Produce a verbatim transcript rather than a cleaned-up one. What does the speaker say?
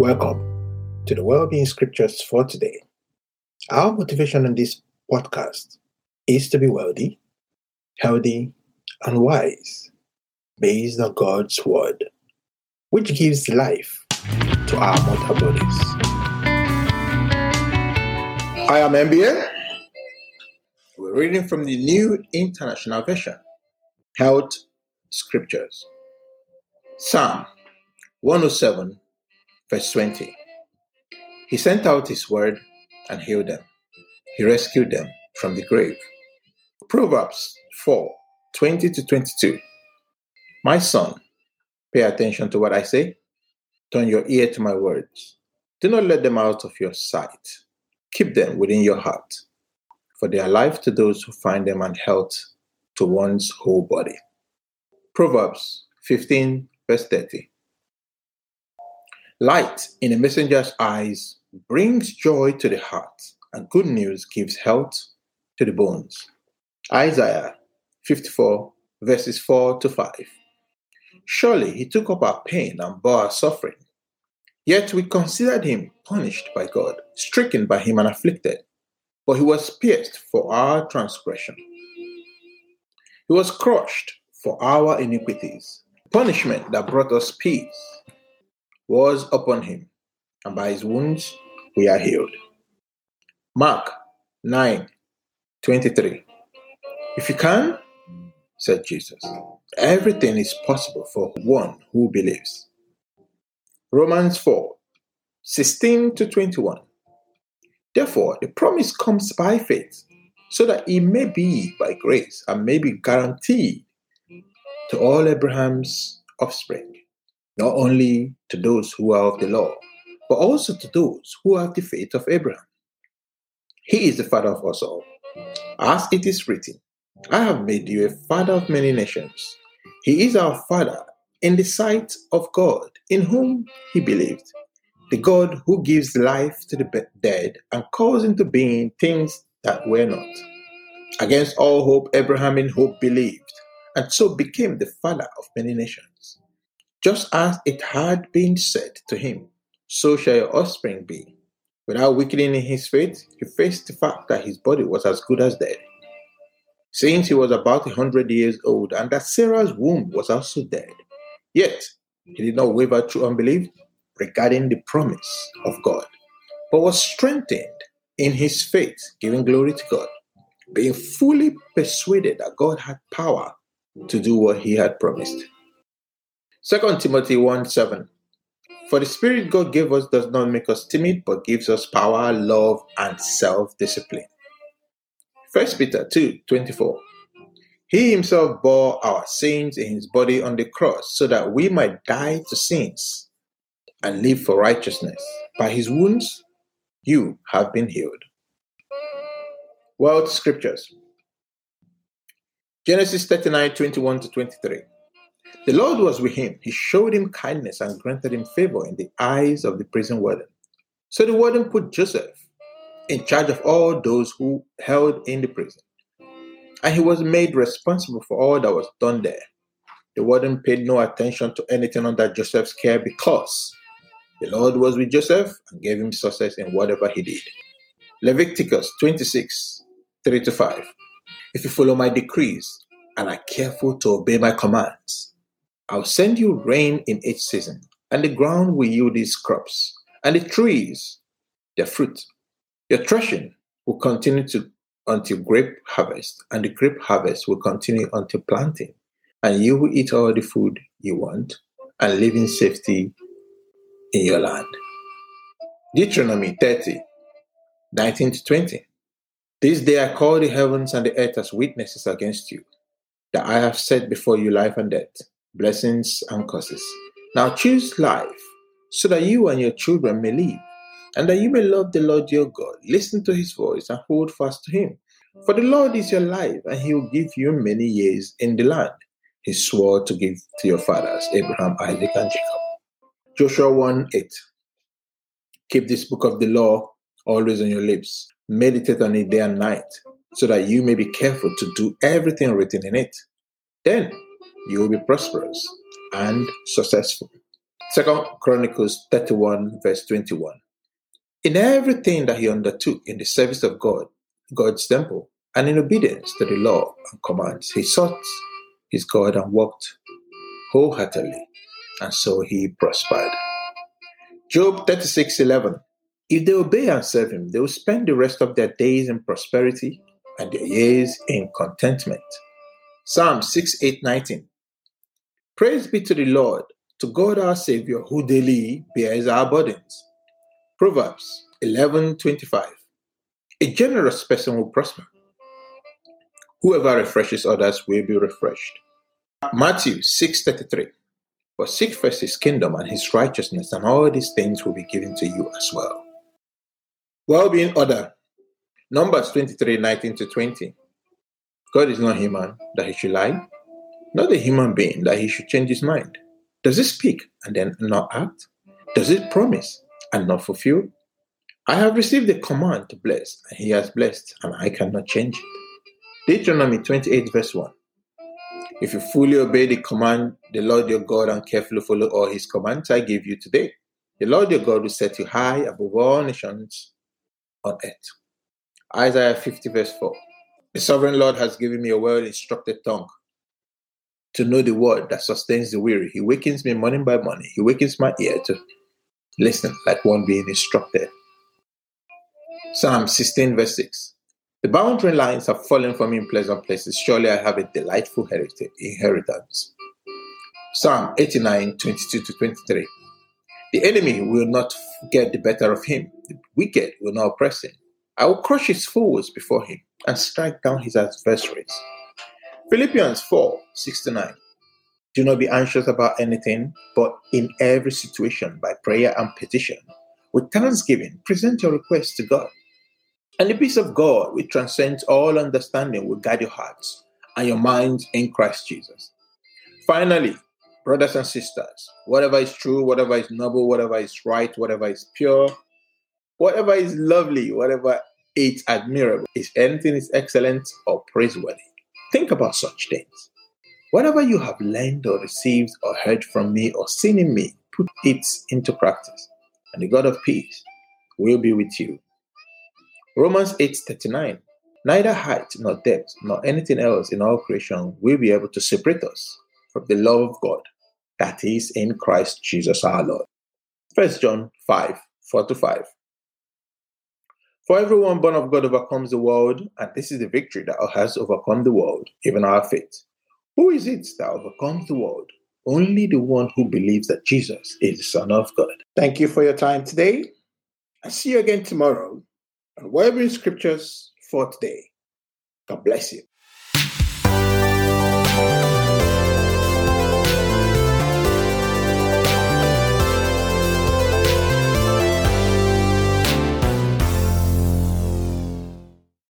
Welcome to the Wellbeing Scriptures for today. Our motivation in this podcast is to be wealthy, healthy, and wise based on God's Word, which gives life to our mortal bodies. I am M B A. We're reading from the New International Version, Health Scriptures. Psalm one oh seven, verse twenty. He sent out his word and healed them. He rescued them from the grave. Proverbs four, twenty to twenty-two. My son, pay attention to what I say. Turn your ear to my words. Do not let them out of your sight. Keep them within your heart, for they are life to those who find them and health to one's whole body. Proverbs fifteen, verse thirty. Light in a messenger's eyes brings joy to the heart, and good news gives health to the bones. Isaiah fifty-four, verses four to five. Surely he took up our pain and bore our suffering. Yet we considered him punished by God, stricken by him and afflicted. But he was pierced for our transgression. He was crushed for our iniquities. Punishment that brought us peace was upon him, and by his wounds we are healed. Mark nine, twenty-three. If you can, said Jesus, everything is possible for one who believes. Romans four, sixteen to twenty-one. Therefore, the promise comes by faith, so that it may be by grace and may be guaranteed to all Abraham's offspring, not only to those who are of the law, but also to those who have the faith of Abraham. He is the father of us all. As it is written, I have made you a father of many nations. He is our father in the sight of God, in whom he believed, the God who gives life to the dead and calls into being things that were not. Against all hope, Abraham in hope believed, and so became the father of many nations. Just as it had been said to him, so shall your offspring be. Without weakening in his faith, he faced the fact that his body was as good as dead, since he was about a hundred years old, and that Sarah's womb was also dead. Yet he did not waver through unbelief regarding the promise of God, but was strengthened in his faith, giving glory to God, being fully persuaded that God had power to do what he had promised. Second Timothy one seven. For the Spirit God gave us does not make us timid, but gives us power, love, and self-discipline. First Peter two twenty-four. He himself bore our sins in his body on the cross, so that we might die to sins and live for righteousness. By his wounds, you have been healed. World Scriptures. Genesis thirty-nine, twenty-one to twenty-three. The Lord was with him. He showed him kindness and granted him favor in the eyes of the prison warden. So the warden put Joseph in charge of all those who held in the prison, and he was made responsible for all that was done there. The warden paid no attention to anything under Joseph's care because the Lord was with Joseph and gave him success in whatever he did. Leviticus twenty-six, three to five. If you follow my decrees and are careful to obey my commands, I'll send you rain in each season, and the ground will yield its crops, and the trees their fruit. Your threshing will continue to until grape harvest, and the grape harvest will continue until planting, and you will eat all the food you want and live in safety in your land. Deuteronomy thirty, nineteen to twenty. This day I call the heavens and the earth as witnesses against you, that I have set before you life and death, blessings and curses. Now choose life, so that you and your children may live, and that you may love the Lord your God. Listen to his voice and hold fast to him. For the Lord is your life, and he will give you many years in the land he swore to give to your fathers, Abraham, Isaac, and Jacob. Joshua one eight. Keep this book of the law always on your lips. Meditate on it day and night, so that you may be careful to do everything written in it. Then you will be prosperous and successful. Second Chronicles thirty-one, verse twenty-one. In everything that he undertook in the service of God, God's temple, and in obedience to the law and commands, he sought his God and walked wholeheartedly, and so he prospered. Job thirty-six, eleven. If they obey and serve him, they will spend the rest of their days in prosperity and their years in contentment. Psalm six, eight, nineteen. Praise be to the Lord, to God our Savior, who daily bears our burdens. Proverbs eleven, twenty-five. A generous person will prosper. Whoever refreshes others will be refreshed. Matthew six, thirty-three. But seek first his kingdom and his righteousness, and all these things will be given to you as well. Well-being order. Numbers twenty-three, nineteen to twenty. God is not human that he should lie, not a human being that he should change his mind. Does he speak and then not act? Does he promise and not fulfill? I have received a command to bless, and he has blessed, and I cannot change it. Deuteronomy twenty-eight, verse one. If you fully obey the command, the Lord your God, and carefully follow all his commands I give you today, the Lord your God will set you high above all nations on earth. Isaiah fifty, verse four. The sovereign Lord has given me a well-instructed tongue to know the word that sustains the weary. He wakens me morning by morning. He wakens my ear to listen like one being instructed. Psalm sixteen, verse six. The boundary lines have fallen for me in pleasant places. Surely I have a delightful inheritance. Psalm eighty-nine, twenty-two to twenty-three. The enemy will not get the better of him. The wicked will not oppress him. I will crush his foes before him and strike down his adversaries. Philippians four, six to nine. Do not be anxious about anything, but in every situation, by prayer and petition, with thanksgiving, present your requests to God. And the peace of God, which transcends all understanding, will guide your hearts and your minds in Christ Jesus. Finally, brothers and sisters, whatever is true, whatever is noble, whatever is right, whatever is pure, whatever is lovely, whatever is admirable, if anything is excellent or praiseworthy, think about such things. Whatever you have learned or received or heard from me or seen in me, put it into practice, and the God of peace will be with you. Romans eight, thirty-nine. Neither height nor depth nor anything else in all creation will be able to separate us from the love of God that is in Christ Jesus our Lord. First John five, four to five. For everyone born of God overcomes the world, and this is the victory that has overcome the world, even our faith. Who is it that overcomes the world? Only the one who believes that Jesus is the Son of God. Thank you for your time today. I'll see you again tomorrow on Wellbeing Scriptures for today. God bless you.